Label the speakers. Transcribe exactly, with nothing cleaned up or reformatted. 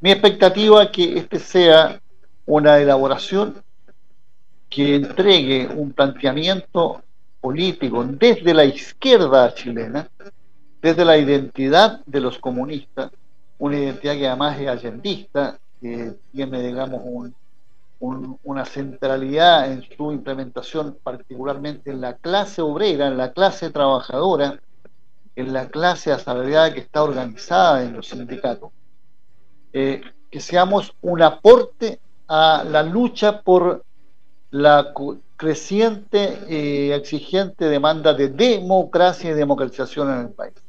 Speaker 1: Mi expectativa es que este sea una elaboración que entregue un planteamiento político desde la izquierda chilena, desde la identidad de los comunistas, una identidad que además es allendista, que tiene, digamos, un, un, una centralidad en su implementación, particularmente en la clase obrera, en la clase trabajadora, en la clase asalariada que está organizada en los sindicatos, eh, que seamos un aporte a la lucha por la creciente y eh, exigente demanda de democracia y democratización en el país.